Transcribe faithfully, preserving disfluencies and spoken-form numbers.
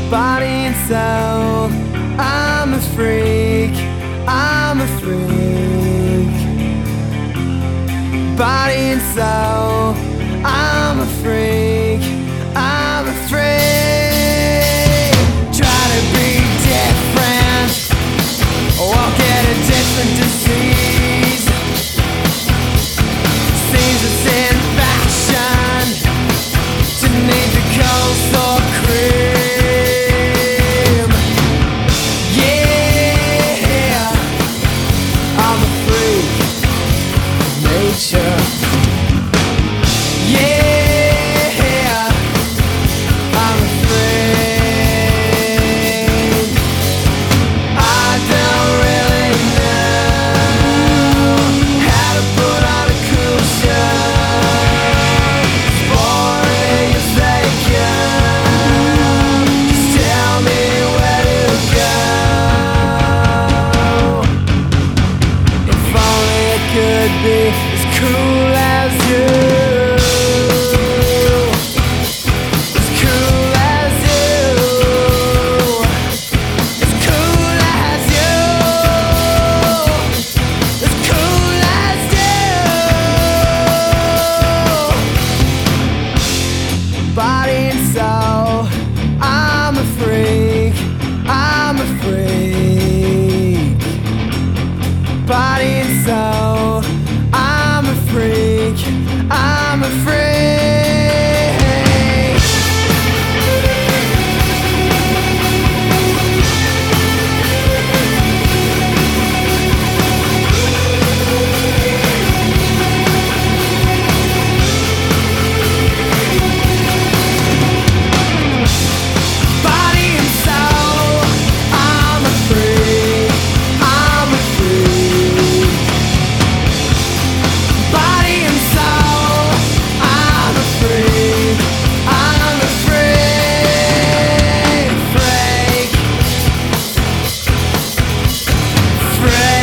body and soul. I'm a freak, I'm a freak. Body and soul, I'm a freak, I'm a freak. Try to be different, won't get a different disease. Seems it's in fashion to need the cold sore cream. Yeah, I'm a freak of nature. Yeah, I'm a freak. I don't really know how to put on a cool shirt. As boring as they come, just tell me where to go. If only I could be as cool as you, as cool as you, as cool as you, as cool as you. Body and soul, I'm a freak, I'm a freak. Body and soul, I'm a freak, I'm a freak. Body and soul, I'm a freak, I'm a freak. Body and soul, I'm a freak, I'm a freak, freak, freak.